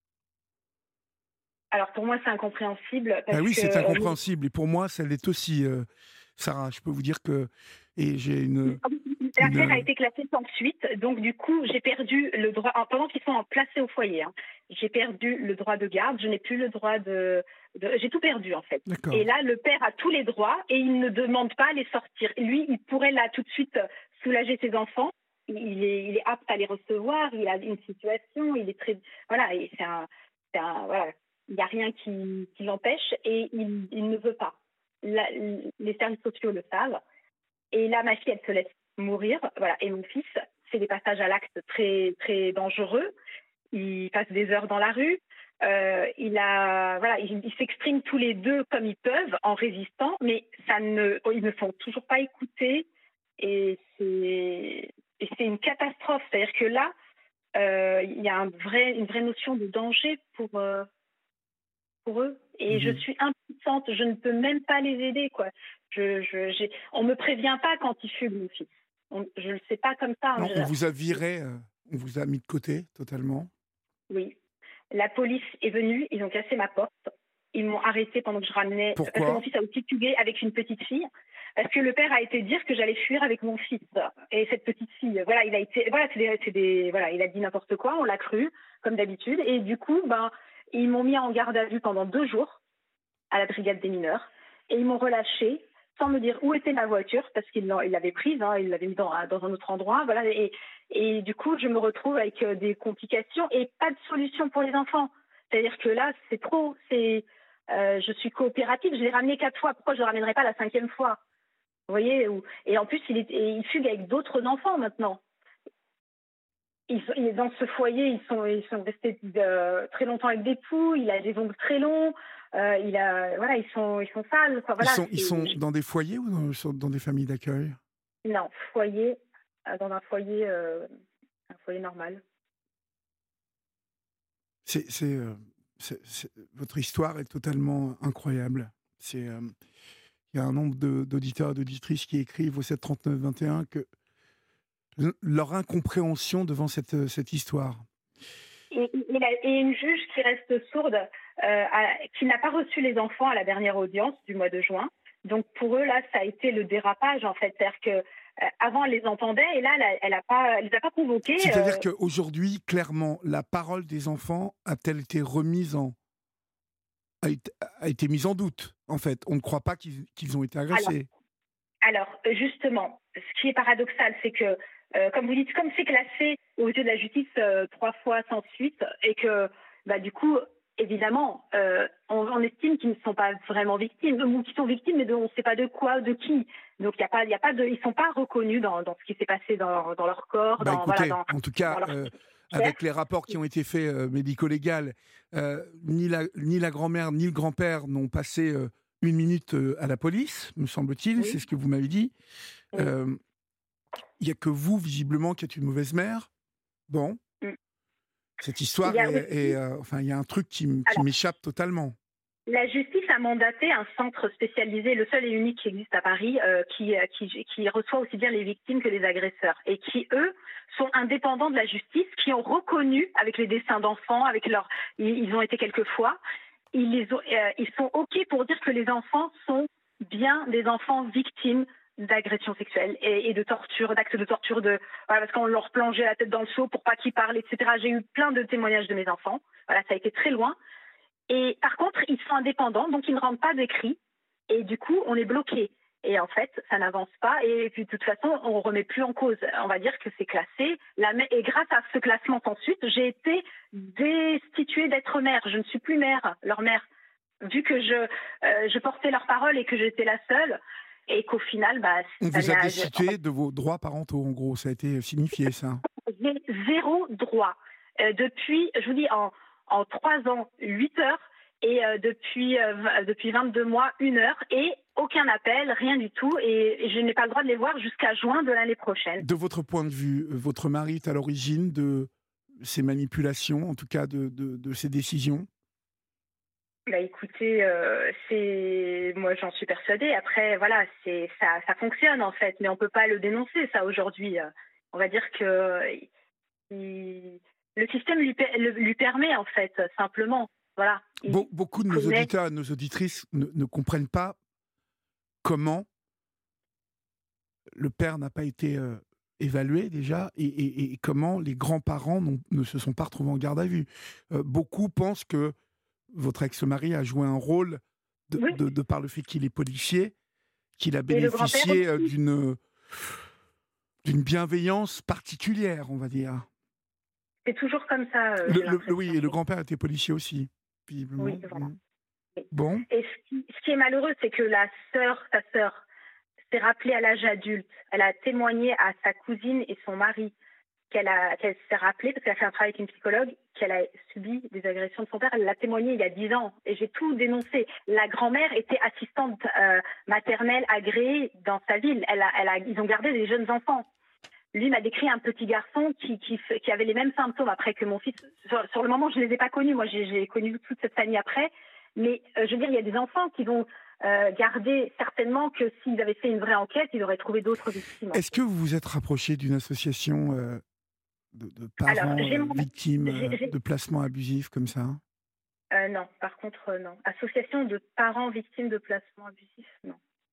Alors pour moi, c'est incompréhensible. Parce ben oui, que, c'est incompréhensible. Euh, et pour moi, ça l'est aussi, euh, Sarah. Je peux vous dire que... Et j'ai une... L'affaire une... a été classée sans suite, donc du coup, j'ai perdu le droit, pendant qu'ils sont placés au foyer, hein, j'ai perdu le droit de garde, je n'ai plus le droit de... de j'ai tout perdu, en fait. Et là, le père a tous les droits et il ne demande pas à les sortir. Lui, il pourrait là tout de suite soulager ses enfants. Il est, il est apte à les recevoir, il a une situation, il est très... Voilà, et c'est un... C'est un voilà, il n'y a rien qui, qui l'empêche et il, il ne veut pas. La, les services sociaux le savent. Et là, ma fille, elle se laisse mourir. Voilà. Et mon fils fait des passages à l'acte très, très dangereux. Il passe des heures dans la rue. Euh, il a, voilà, ils, ils s'expriment tous les deux comme ils peuvent en résistant, mais ça ne, ils ne sont toujours pas écoutés. Et c'est, et c'est une catastrophe. C'est-à-dire que là, euh, il y a un vrai, une vraie notion de danger pour, euh, pour eux. Et mmh. je suis impuissante. Je ne peux même pas les aider, quoi. Je, je, j'ai... On ne me prévient pas quand il fume, mon fils. On... Je ne le sais pas comme ça. Non, je... on vous a viré, euh, on vous a mis de côté, totalement. Oui. La police est venue, ils ont cassé ma porte. Ils m'ont arrêtée pendant que je ramenais... Pourquoi? Parce que mon fils a aussi tué avec une petite fille. parce que le père a été dire que j'allais fuir avec mon fils et cette petite fille. Voilà, il a été, voilà, c'est des, c'est des, voilà, il a dit n'importe quoi, on l'a cru comme d'habitude, et du coup, ben, ils m'ont mis en garde à vue pendant deux jours à la brigade des mineurs, et ils m'ont relâché sans me dire où était ma voiture, parce qu'ils l'avaient prise, hein, ils l'avaient mis dans, dans un autre endroit, voilà, et, et du coup, je me retrouve avec euh, des complications et pas de solution pour les enfants. C'est-à-dire que là, c'est trop, c'est, euh, je suis coopérative, je l'ai ramené quatre fois, pourquoi je ne le ramènerai pas la cinquième fois? Vous voyez, et en plus, il, est, il fugue avec d'autres enfants maintenant. Ils, ils, dans ce foyer, ils sont, ils sont restés de, très longtemps avec des poux, il a des ongles très longs, euh, il a, voilà, ils sont, ils sont sales. Quoi, voilà, ils, sont, ils sont dans des foyers ou dans, dans des familles d'accueil? Non, foyer, dans un foyer, euh, un foyer normal. C'est, c'est, euh, c'est, c'est, votre histoire est totalement incroyable. C'est, euh, il y a un nombre de, d'auditeurs et d'auditrices qui écrivent au sept trente-neuf vingt et un que leur incompréhension devant cette, cette histoire. Et, et, la, et une juge qui reste sourde, euh, à, qui n'a pas reçu les enfants à la dernière audience du mois de juin. Donc pour eux, là, ça a été le dérapage, en fait. C'est-à-dire que euh, avant, elle les entendait, et là, elle a pas, elle les a pas convoqués. C'est-à-dire euh... qu'aujourd'hui, clairement, la parole des enfants a-t-elle été remise en... a été, a été mise en doute, en fait? On ne croit pas qu'ils, qu'ils ont été agressés. Alors, alors, justement, ce qui est paradoxal, c'est que, euh, comme vous dites, comme c'est classé aux yeux de la justice euh, trois fois sans suite, et que, bah, du coup, évidemment, euh, on, on estime qu'ils ne sont pas vraiment victimes, ou qu'ils sont victimes, mais de, on ne sait pas de quoi, de qui. Donc, il y a pas, il y a pas de, ils ne sont pas reconnus dans, dans ce qui s'est passé dans, dans leur corps. Bah, dans, écoutez, voilà, dans, en tout cas, leur... euh, avec les rapports qui ont été faits euh, médico-légaux, euh, ni, la, ni la grand-mère ni le grand-père n'ont passé euh, une minute euh, à la police, me semble-t-il, oui. C'est ce que vous m'avez dit. Il oui. euh, n'y a que vous, visiblement, qui êtes une mauvaise mère. Bon. Mm. Cette histoire, il y a, est, est, euh, enfin, il y a un truc qui, qui m'échappe totalement. La justice a mandaté un centre spécialisé, le seul et unique qui existe à Paris, euh, qui, qui, qui reçoit aussi bien les victimes que les agresseurs, et qui, eux, sont indépendants de la justice, qui ont reconnu, avec les dessins d'enfants, avec leur, ils ont été quelques fois, ils, les ont, euh, ils sont OK pour dire que les enfants sont bien des enfants victimes d'agressions sexuelles et, et de torture, d'actes de torture, de, voilà, parce qu'on leur plongeait la tête dans le seau pour pas qu'ils parlent, et cetera. J'ai eu plein de témoignages de mes enfants. Voilà, ça a été très loin. Et par contre, ils sont indépendants, donc ils ne rendent pas d'écrit. Et du coup, on est bloqué. Et en fait, ça n'avance pas. Et puis, de toute façon, on ne remet plus en cause. On va dire que c'est classé. Et grâce à ce classement sans suite, j'ai été destituée d'être mère. Je ne suis plus mère, leur mère. Vu que je, euh, je portais leur parole et que j'étais la seule. Et qu'au final, bah, on vous a destitué de vos droits parentaux, en gros. Ça a été signifié, ça. J'ai zéro droit. Euh, depuis, je vous dis, en... en trois ans, huit heures, et euh, depuis, euh, depuis vingt-deux mois, une heure, et aucun appel, rien du tout, et, et je n'ai pas le droit de les voir jusqu'à juin de l'année prochaine. De votre point de vue, votre mari est à l'origine de ces manipulations, en tout cas de, de, de ces décisions? Bah écoutez, euh, c'est moi j'en suis persuadée. Après, voilà, c'est ça, ça fonctionne en fait, mais on peut pas le dénoncer ça aujourd'hui. On va dire que il... le système lui, lui permet en fait simplement. Voilà. Be- beaucoup de nos connaît... auditeurs et nos auditrices ne, ne comprennent pas comment le père n'a pas été euh, évalué déjà et, et, et comment les grands-parents ne se sont pas retrouvés en garde à vue. Euh, beaucoup pensent que votre ex-mari a joué un rôle de, oui. de, de par le fait qu'il est policier, qu'il a bénéficié euh, d'une d'une bienveillance particulière, on va dire. C'est toujours comme ça. Euh, le, le, oui, et le grand-père était policier aussi. Visiblement. Oui, voilà. Bon. Et ce qui, ce qui est malheureux, c'est que la sœur, sa sœur, s'est rappelée à l'âge adulte. Elle a témoigné à sa cousine et son mari qu'elle a, qu'elle s'est rappelée, parce qu'elle a fait un travail avec une psychologue, qu'elle a subi des agressions de son père. Elle l'a témoigné il y a dix ans, et j'ai tout dénoncé. La grand-mère était assistante euh, maternelle agréée dans sa ville. Elle a, elle a, ils ont gardé des jeunes enfants. Lui m'a décrit un petit garçon qui, qui, qui avait les mêmes symptômes après que mon fils. Sur, sur le moment, je ne les ai pas connus. Moi, j'ai, j'ai connu toute cette famille après. Mais euh, je veux dire, il y a des enfants qui vont euh, garder certainement que s'ils avaient fait une vraie enquête, ils auraient trouvé d'autres victimes. Est-ce que vous vous êtes rapproché d'une association euh, de, de parents Alors, euh, mon... victimes j'ai, j'ai... de placements abusifs comme ça? euh, Non, par contre, euh, non. Association de parents victimes de placements abusifs, non.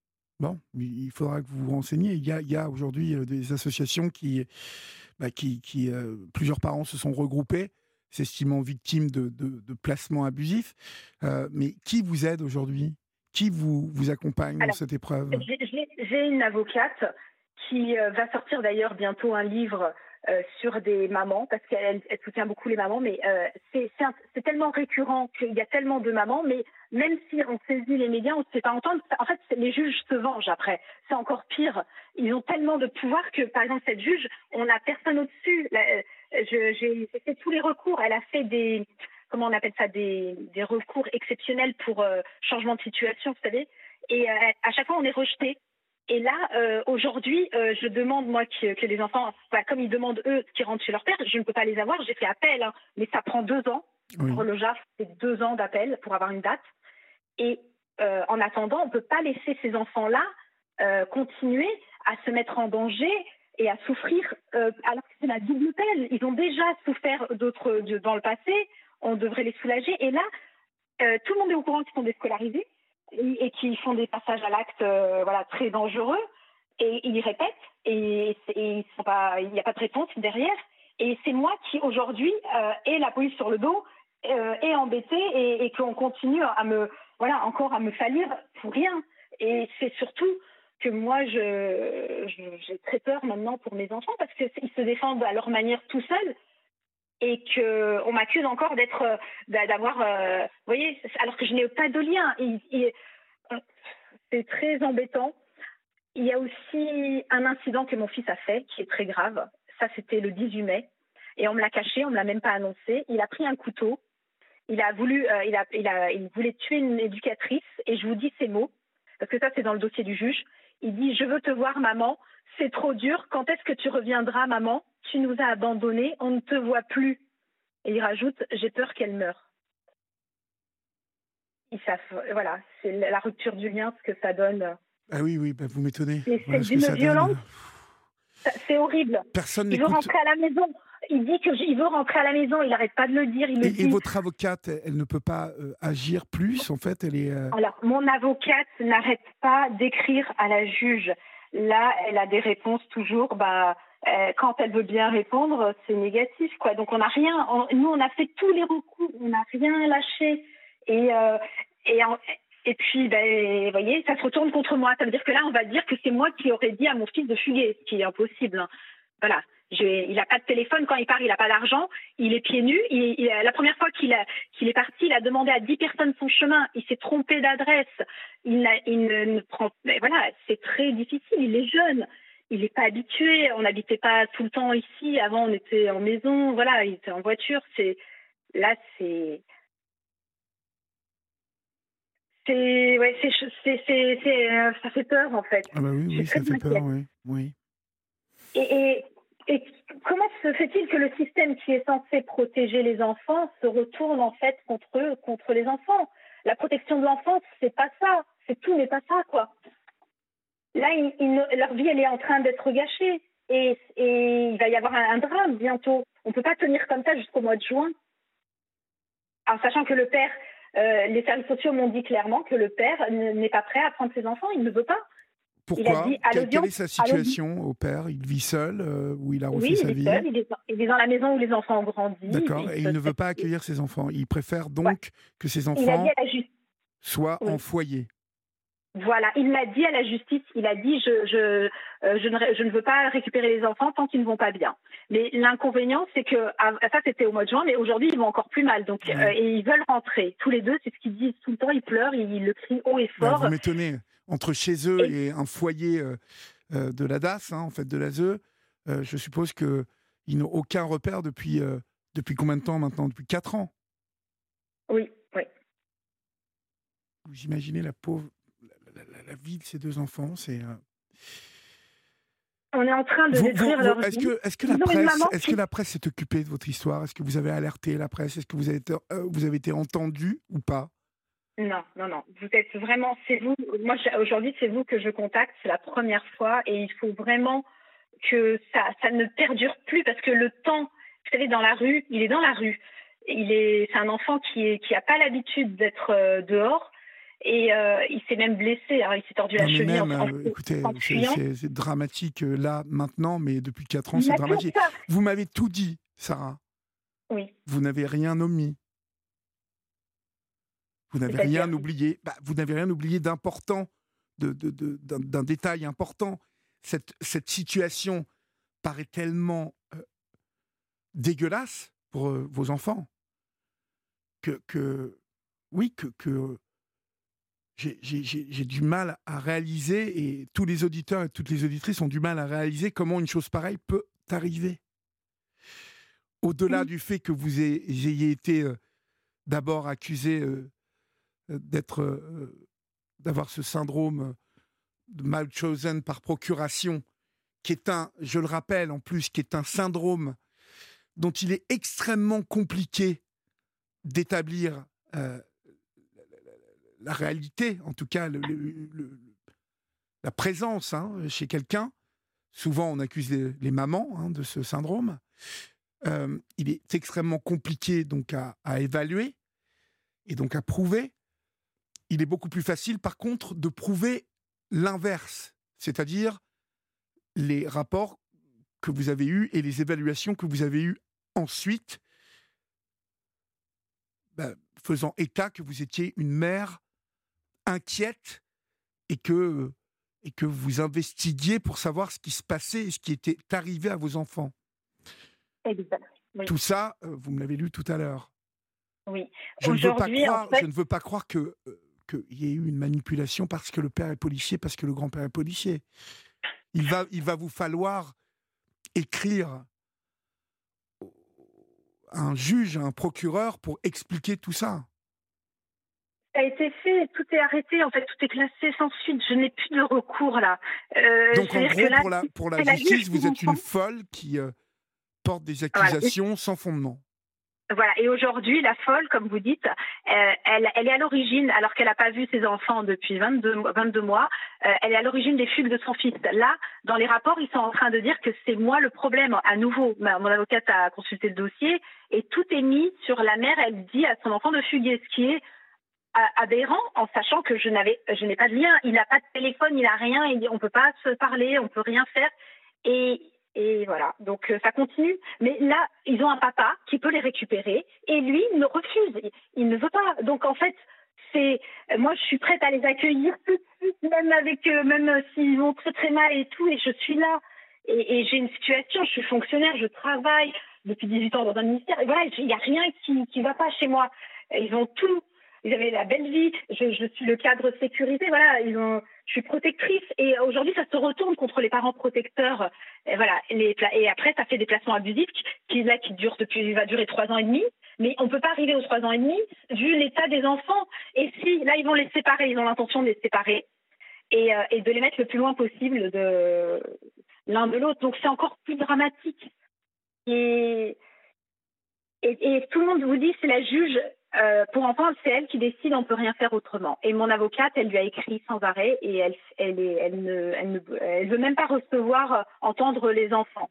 Bon, il faudra que vous vous renseigniez. Il y a, il y a aujourd'hui euh, des associations qui, bah, qui, qui euh, plusieurs parents se sont regroupés, s'estimant victimes de, de, de placements abusifs. Euh, mais qui vous aide aujourd'hui? Qui vous, vous accompagne dans Alors, cette épreuve? j'ai j'ai- j'ai une avocate qui euh, va sortir d'ailleurs bientôt un livre euh, sur des mamans, parce qu'elle elle soutient beaucoup les mamans, mais euh, c'est c'est un- c'est tellement récurrent qu'il y a tellement de mamans, mais même si on saisit les médias, on ne se fait pas entendre. En fait, c'est- les juges se vengent après. C'est encore pire. Ils ont tellement de pouvoir que, par exemple, cette juge, on n'a personne au-dessus. Là, euh, je- J'ai j'ai fait tous les recours. Elle a fait des, comment on appelle ça, des, des recours exceptionnels pour euh, changement de situation, vous savez. Et euh, à chaque fois, on est rejeté. Et là, euh, aujourd'hui, euh, je demande, moi, que, que les enfants, bah, comme ils demandent, eux, qu'ils rentrent chez leur père, je ne peux pas les avoir. J'ai fait appel, hein, mais ça prend deux ans. Oui. Pour le J A F, c'est deux ans d'appel pour avoir une date. Et euh, en attendant, on ne peut pas laisser ces enfants-là euh, continuer à se mettre en danger et à souffrir, euh, alors que c'est la double peine. Ils ont déjà souffert d'autres de- dans le passé, on devrait les soulager. Et là, euh, tout le monde est au courant qu'ils sont déscolarisés et, et qu'ils font des passages à l'acte euh, voilà, très dangereux. Et ils répètent et, et ils sont pas, il n'y a pas de réponse derrière. Et c'est moi qui, aujourd'hui, euh, ai la police sur le dos, euh, est embêtée et, et qu'on continue à me, voilà, encore à me falir pour rien. Et c'est surtout que moi, je, je, j'ai très peur maintenant pour mes enfants parce qu'ils se défendent à leur manière tout seuls et qu'on m'accuse encore d'être, euh, d'avoir, euh, vous voyez, alors que je n'ai pas de lien. Et, et, euh, c'est très embêtant. Il y a aussi un incident que mon fils a fait qui est très grave. Ça, c'était le dix-huit mai. Et on me l'a caché, on me l'a même pas annoncé. Il a pris un couteau. Il a voulu, euh, il a, il a, il voulait tuer une éducatrice. Et je vous dis ces mots, parce que ça, c'est dans le dossier du juge. Il dit: je veux te voir, maman. C'est trop dur. Quand est-ce que tu reviendras, maman? Tu nous as abandonnés. On ne te voit plus. Et il rajoute: j'ai peur qu'elle meure. Ils savent, voilà, c'est la rupture du lien, ce que ça donne. Ah oui, oui, bah vous m'étonnez. Et Voilà c'est ce que d'une ça donne. violence. C'est horrible. Personne Il veut n'écoute. rentrer à la maison. Il dit qu'il veut rentrer à la maison. Il n'arrête pas de le dire. Il le Et, et dit. votre avocate, elle, elle ne peut pas euh, agir plus, en fait, elle est... euh, Alors, mon avocate n'arrête pas d'écrire à la juge. Là, elle a des réponses toujours. Bah, euh, quand elle veut bien répondre, c'est négatif, quoi. Donc, on n'a rien. On, nous, on a fait tous les recours. On n'a rien lâché. Et, euh, et, en- et puis, ben, vous voyez, ça se retourne contre moi. Ça veut dire que là, on va dire que c'est moi qui aurais dit à mon fils de fuguer, ce qui est impossible, hein. Voilà. Je, il n'a pas de téléphone quand il part, il n'a pas d'argent, il est pieds nus. Il, il, la première fois qu'il, a, qu'il est parti, il a demandé à dix personnes son chemin. Il s'est trompé d'adresse. Il, n'a, il ne, ne prend. Mais voilà, c'est très difficile. Il est jeune. Il n'est pas habitué. On n'habitait pas tout le temps ici. Avant, on était en maison. Voilà, il était en voiture. C'est là, c'est. C'est, ouais, c'est, c'est, c'est, c'est euh, ça fait peur en fait. Ah bah oui, Je suis oui, très ça fait peur, inquiète. oui. oui. Et, et, et comment se fait-il que le système qui est censé protéger les enfants se retourne en fait contre eux, contre les enfants? La protection de l'enfance, c'est pas ça. C'est tout, n'est pas ça, quoi. Là, ils, ils, leur vie, elle est en train d'être gâchée. Et, et il va y avoir un, un drame bientôt. On ne peut pas tenir comme ça jusqu'au mois de juin. En sachant que le père, euh, les services sociaux m'ont dit clairement que le père n'est pas prêt à prendre ses enfants. Il ne veut pas. Il a Pourquoi dit à quelle, quelle l'audience. est sa situation au père? Il vit seul euh, ou il a refait Oui, il sa est seul, vie? il est, il est dans la maison où les enfants ont grandi. D'accord. Il, Et se il ne veut pas fait- accueillir ses enfants. Il préfère Ouais. donc que ses Il a dit enfants à la justice. soient Oui. en foyer. Voilà, il l'a dit à la justice. Il a dit je, je, euh, je, ne, je ne veux pas récupérer les enfants tant qu'ils ne vont pas bien. Mais l'inconvénient, c'est que ah, ça c'était au mois de juin, mais aujourd'hui ils vont encore plus mal. Donc Oui. euh, et ils veulent rentrer tous les deux. C'est ce qu'ils disent tout le temps. Ils pleurent, ils le crient haut et Bah, fort. vous m'étonnez. Entre chez eux Et et un foyer euh, euh, de la D A S, hein, en fait, de l'A S E, euh, je suppose qu'ils n'ont aucun repère depuis, euh, depuis combien de temps maintenant? Depuis quatre ans. oui, oui. Vous imaginez la pauvre, la, la- la- la vie de ces deux enfants, c'est. euh, On est en train de Vous, vous- détruire vous- leur est-ce vie. que, est-ce que Ils la ont une presse, maman est-ce qui que la presse s'est occupée de votre histoire? Est-ce que vous avez alerté la presse? Est-ce que vous avez été, euh, vous avez été entendu ou pas? Non, non, non. Vous êtes vraiment, c'est vous. Moi, j'ai- aujourd'hui, c'est vous que je contacte. C'est la première fois et il faut vraiment que ça, ça ne perdure plus parce que le temps, vous savez, dans la rue, il est dans la rue. Il est, c'est un enfant qui est, qui a pas l'habitude d'être euh, dehors et euh, il s'est même blessé, hein, il s'est tordu la Non, mais cheville en, même, en, euh, écoutez, en c'est fuyant. c'est- c'est dramatique euh, là, maintenant, mais depuis quatre ans, Il c'est m'a tout dramatique. ça. Vous m'avez tout dit, Sarah. Oui, Vous n'avez rien omis. Vous n'avez c'est-à-dire. rien oublié. Bah, vous n'avez rien oublié d'important, de, de, de- d'un, d'un détail important. Cette, cette situation paraît tellement euh, dégueulasse pour euh, vos enfants que, que oui, que, que j'ai, j'ai- j'ai- j'ai du mal à réaliser, et tous les auditeurs et toutes les auditrices ont du mal à réaliser comment une chose pareille peut arriver. Au-delà Oui, du fait que vous ayez, ayez été euh, d'abord accusé euh, d'être, euh, d'avoir ce syndrome de Munchausen par procuration, qui est un, je le rappelle en plus, qui est un syndrome dont il est extrêmement compliqué d'établir euh, la réalité, en tout cas le, le, le, la présence hein, chez quelqu'un. Souvent, on accuse les, les mamans hein, de ce syndrome. Euh, il est extrêmement compliqué donc à, à évaluer et donc à prouver. Il est beaucoup plus facile, par contre, de prouver l'inverse, c'est-à-dire les rapports que vous avez eus et les évaluations que vous avez eues ensuite, ben, faisant état que vous étiez une mère inquiète et que, et que vous investiguiez pour savoir ce qui se passait et ce qui était arrivé à vos enfants. exact. Oui, Tout ça, euh, vous me l'avez lu tout à l'heure. oui. Je ne veux pas Aujourd'hui, en croire, je fait, ne veux pas croire que euh, qu'il y ait eu une manipulation parce que le père est policier, parce que le grand-père est policier. Il va, il va vous falloir écrire à un juge, à un procureur pour expliquer tout ça. ça a été fait, tout est arrêté, en fait, tout est classé sans suite. Je n'ai plus de recours là. Euh, Donc en C'est-à-dire que gros, là, pour la, pour la c'est la juge justice, qui vous êtes une m'entend. folle qui euh, porte des Voilà. accusations sans fondement. Voilà. Et aujourd'hui, la folle, comme vous dites, euh, elle, elle est à l'origine, alors qu'elle n'a pas vu ses enfants depuis vingt-deux, vingt-deux mois, euh, elle est à l'origine des fugues de son fils. Là, dans les rapports, ils sont en train de dire que c'est moi le problème. À nouveau, ma, mon avocate a consulté le dossier et tout est mis sur la mère. Elle dit à son enfant de fuguer, ce qui est aberrant, en sachant que je n'avais, je n'ai pas de lien. Il n'a pas de téléphone, il n'a rien. Il, on peut pas se parler, on peut rien faire. Et Et voilà, donc euh, ça continue. Mais là, ils ont un papa qui peut les récupérer et lui, il me refuse. Il, il ne veut pas. Donc en fait, c'est moi, je suis prête à les accueillir tout de suite, même avec eux, même euh, s'ils vont très très mal et tout. Et je suis là. Et, et j'ai une situation, je suis fonctionnaire, je travaille depuis dix-huit ans dans un ministère. Et voilà, il n'y a rien qui qui va pas chez moi. Ils ont tout. Ils avaient la belle vie. Je, je suis le cadre sécurisé. Voilà, ils ont. Je suis protectrice et aujourd'hui ça se retourne contre les parents protecteurs. Et voilà, les, et après ça fait des placements abusifs qui là qui durent depuis va durer trois ans et demi. Mais on peut pas arriver aux trois ans et demi vu l'état des enfants. Et si là ils vont les séparer, ils ont l'intention de les séparer et, euh, et de les mettre le plus loin possible de l'un de l'autre. Donc c'est encore plus dramatique. Et Et, et tout le monde vous dit c'est la juge euh, pour enfants, c'est elle qui décide, on peut rien faire autrement. Et mon avocate, elle lui a écrit sans arrêt et elle, elle, est, elle ne, elle ne, elle veut même pas recevoir euh, entendre les enfants.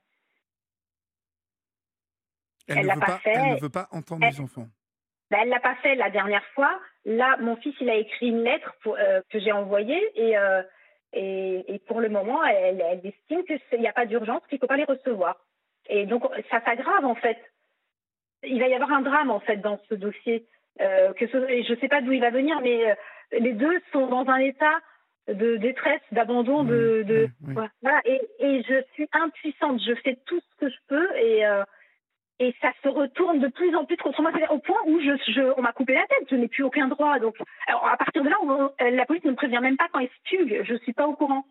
Elle Elle ne l'a veut pas pas, elle ne fait. veut pas entendre Elle, les enfants. ben, elle l'a pas fait la dernière fois. Là, mon fils, il a écrit une lettre pour, euh, que j'ai envoyée et, euh, et, et pour le moment, elle, elle estime qu'il n'y a pas d'urgence, qu'il ne faut pas les recevoir. Et donc, ça s'aggrave en fait. Il va y avoir un drame en fait dans ce dossier. Euh, que ce, je ne sais pas d'où il va venir, mais euh, les deux sont dans un état de détresse, d'abandon, Oui, de, de oui, oui. voilà. Et, et je suis impuissante. Je fais tout ce que je peux et euh, et ça se retourne de plus en plus contre moi. C'est au point où je, je on m'a coupé la tête. Je n'ai plus aucun droit. Donc, alors, à partir de là, on, la police ne me prévient même pas quand ils se fuguent. Je suis pas au courant.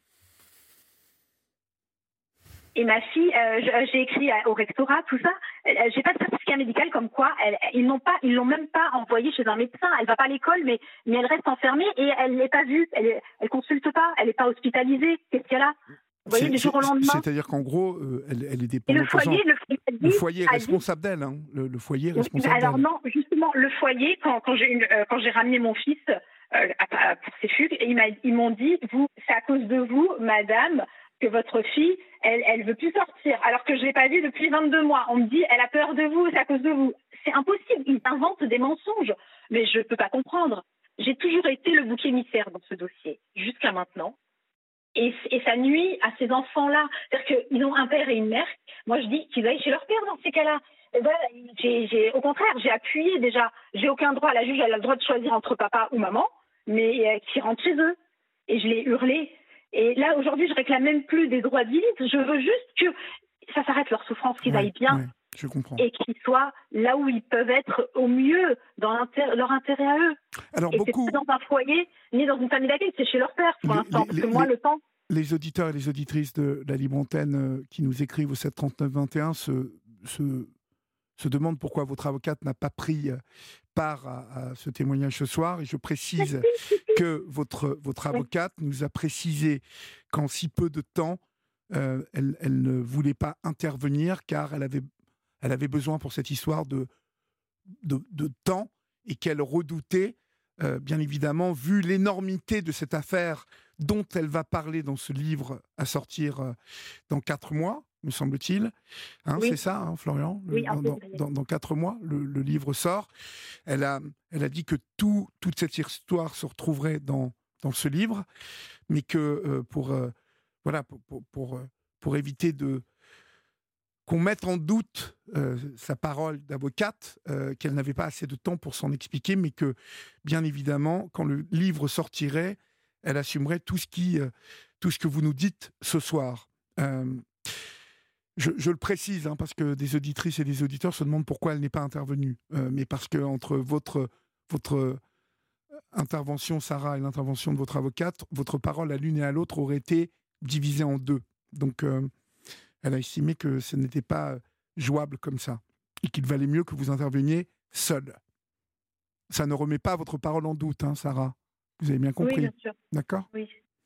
Et ma fille, euh, j'ai écrit au rectorat, tout ça. Euh, j'ai pas de certificat médical comme quoi elle, ils n'ont pas, ils l'ont même pas envoyée chez un médecin. Elle va pas à l'école, mais mais elle reste enfermée et elle n'est pas vue. Elle, elle consulte pas. Elle n'est pas hospitalisée. Qu'est-ce qu'elle a? Vous voyez, du jour au lendemain. C'est-à-dire qu'en gros, euh, elle, elle est Et le dépendante. foyer, le, Le dit, foyer est responsable d'elle. Hein. Le, le foyer est responsable alors d'elle. non, justement, le foyer, quand, quand j'ai euh, quand j'ai ramené mon fils euh, à, à, pour ses fugues, ils m'ont dit, vous, c'est à cause de vous, madame, que votre fille, elle, elle veut plus sortir, alors que je l'ai pas vue depuis vingt-deux mois. On me dit, elle a peur de vous, c'est à cause de vous. C'est impossible. Ils inventent des mensonges, mais je peux pas comprendre. j'ai toujours été le bouc émissaire dans ce dossier, jusqu'à maintenant. Et, et ça nuit à ces enfants-là. C'est-à-dire qu'ils ont un père et une mère. Moi, je dis qu'ils aillent chez leur père dans ces cas-là. Et ben, j'ai, j'ai, au contraire, j'ai appuyé déjà. J'ai aucun droit. La juge, elle a le droit de choisir entre papa ou maman, mais euh, qui rentrent chez eux. Et je l'ai hurlé. Et là, aujourd'hui, je réclame même plus des droits de visite. Je veux juste que ça s'arrête leur souffrance, qu'ils ouais, aillent bien. Ouais, je comprends. Et qu'ils soient là où ils peuvent être au mieux, dans leur intérêt à eux. Alors, et beaucoup... c'est pas dans un foyer, ni dans une famille d'accueil, c'est chez leur père pour les, l'instant. les, parce que les, moi, le temps... Les auditeurs et les auditrices de la Libre Antenne euh, qui nous écrivent au sept trente-neuf vingt et un se, se, se demandent pourquoi votre avocate n'a pas pris part à, à ce témoignage ce soir. Et je précise que votre, votre avocate nous a précisé qu'en si peu de temps, euh, elle, elle ne voulait pas intervenir car elle avait, elle avait besoin pour cette histoire de, de, de temps et qu'elle redoutait, euh, bien évidemment, vu l'énormité de cette affaire dont elle va parler dans ce livre à sortir euh, dans quatre mois, me semble-t-il. Hein, oui. C'est ça, hein, Florian le, oui, dans, dans, dans, dans quatre mois, le, le livre sort. Elle a, elle a dit que tout, toute cette histoire se retrouverait dans, dans ce livre, mais que euh, pour, euh, voilà, pour, pour, pour, euh, pour éviter de qu'on mette en doute euh, sa parole d'avocate, euh, qu'elle n'avait pas assez de temps pour s'en expliquer, mais que, bien évidemment, quand le livre sortirait, elle assumerait tout ce, qui, euh, tout ce que vous nous dites ce soir. Euh, je, je le précise, hein, parce que des auditrices et des auditeurs se demandent pourquoi elle n'est pas intervenue. Euh, mais parce que entre votre, votre intervention, Sarah, et l'intervention de votre avocate, votre parole à l'une et à l'autre aurait été divisée en deux. Donc, euh, elle a estimé que ce n'était pas jouable comme ça et qu'il valait mieux que vous interveniez seul. Ça ne remet pas votre parole en doute, hein, Sarah. Vous avez bien compris. Oui, bien sûr. D'accord ? Oui.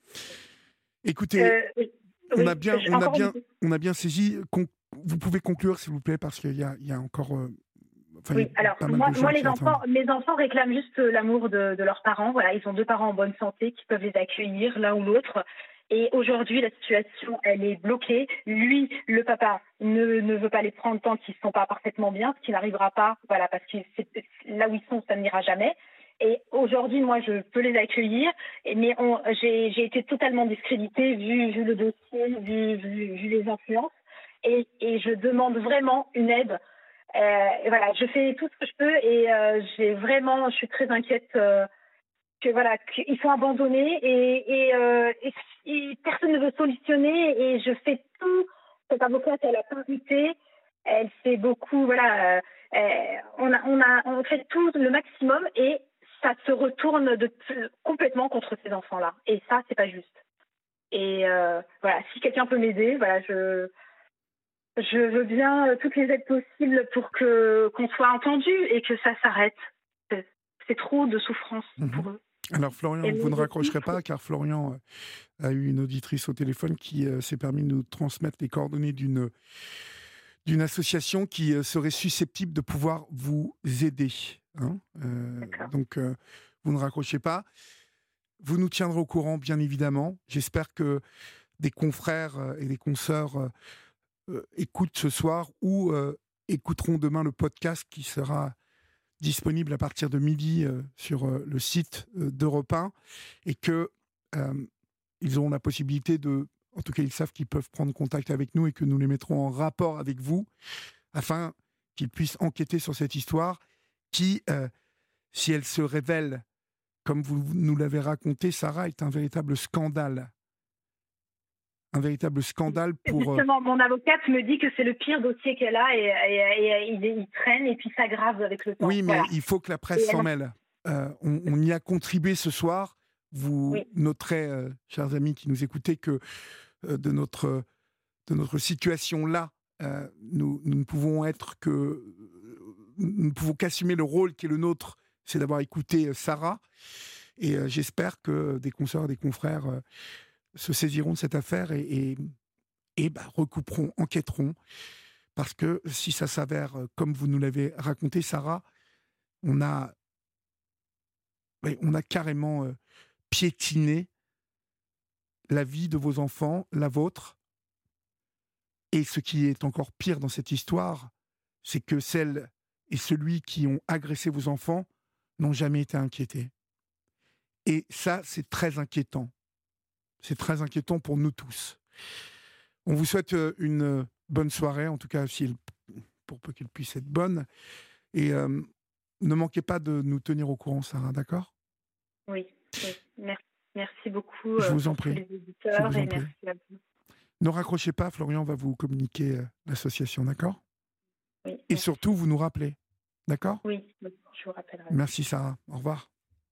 Écoutez, euh, oui. on, oui. a bien, Je, on, a bien, on a bien saisi. Con, vous pouvez conclure, s'il vous plaît, parce qu'il y a, il y a encore... Euh, enfin, oui, alors moi, moi les enfants, mes enfants réclament juste l'amour de, de leurs parents. Voilà, ils ont deux parents en bonne santé qui peuvent les accueillir l'un ou l'autre. Et aujourd'hui, la situation, elle est bloquée. Lui, le papa, ne, ne veut pas les prendre tant qu'ils ne sont pas parfaitement bien, ce qui n'arrivera pas, voilà, parce que c'est, là où ils sont, ça n'ira jamais. Et aujourd'hui, moi, je peux les accueillir, mais on, j'ai, j'ai été totalement discréditée vu, vu le dossier, vu, vu, vu les influences. Et, et je demande vraiment une aide. Euh, et voilà, je fais tout ce que je peux et euh, j'ai vraiment, je suis très inquiète. Euh, que voilà, qu'ils sont abandonnés et, et, euh, et, et personne ne veut solutionner et je fais tout. Cette avocate, elle a pas douté, elle fait beaucoup, voilà, euh, on a, on a, on fait tout le maximum et ça se retourne de, complètement contre ces enfants-là. Et ça, c'est pas juste. Et euh, voilà, si quelqu'un peut m'aider, voilà, je, je veux bien toutes les aides possibles pour que qu'on soit entendu et que ça s'arrête. C'est, c'est trop de souffrance mmh. pour eux. Alors Florian, vous ne raccrocherez pas car Florian a eu une auditrice au téléphone qui euh, s'est permis de nous transmettre les coordonnées d'une, d'une association qui euh, serait susceptible de pouvoir vous aider. Hein euh, donc euh, vous ne raccrochez pas. Vous nous tiendrez au courant, bien évidemment. J'espère que des confrères et des consoeurs euh, euh, écoutent ce soir ou euh, écouteront demain le podcast qui sera disponible à partir de midi euh, sur euh, le site euh, d'Europe un et que euh, ils auront la possibilité de, en tout cas ils savent qu'ils peuvent prendre contact avec nous et que nous les mettrons en rapport avec vous afin qu'ils puissent enquêter sur cette histoire qui, euh, si elle se révèle comme vous nous l'avez raconté, Sarah, est un véritable scandale. Un véritable scandale pour... Justement, mon avocate me dit que c'est le pire dossier qu'elle a et, et, et, et il, il traîne et puis s'aggrave avec le temps. Oui, mais voilà. il faut que la presse s'en mêle. Euh, on, on y a contribué ce soir. Vous oui. noterez, euh, chers amis qui nous écoutez, que euh, de, notre, de notre situation-là, euh, nous, nous ne pouvons être que... Nous ne pouvons qu'assumer le rôle qui est le nôtre, c'est d'avoir écouté euh, Sarah. Et euh, j'espère que des consoeurs et des confrères... Euh, se saisiront de cette affaire et, et, et bah, recouperont, enquêteront. Parce que si ça s'avère, comme vous nous l'avez raconté, Sarah, on a, on a carrément euh, piétiné la vie de vos enfants, la vôtre. Et ce qui est encore pire dans cette histoire, c'est que celle et celui qui ont agressé vos enfants n'ont jamais été inquiétés. Et ça, c'est très inquiétant. C'est très inquiétant pour nous tous. On vous souhaite une bonne soirée, en tout cas, si elle, pour peu qu'elle puisse être bonne. Et euh, ne manquez pas de nous tenir au courant, Sarah, d'accord ? Oui, oui. Merci, merci beaucoup Je euh, vous en pour tous prie. les Je auditeurs vous en et prie. merci à vous. Ne raccrochez pas, Florian va vous communiquer euh, l'association, d'accord ? Oui, Et merci. surtout, vous nous rappelez, d'accord ? Oui, oui, je vous rappellerai. Merci, Sarah. Au revoir.